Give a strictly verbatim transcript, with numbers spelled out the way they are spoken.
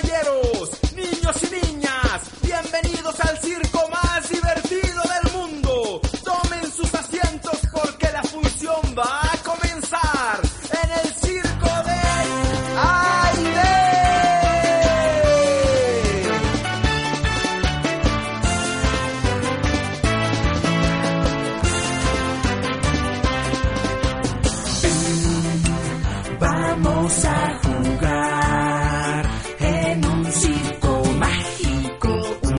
caballeros, niños y niñas, bienvenidos al circo más divertido del mundo. Tomen sus asientos porque la función va a comenzar en el circo del aire. Vamos a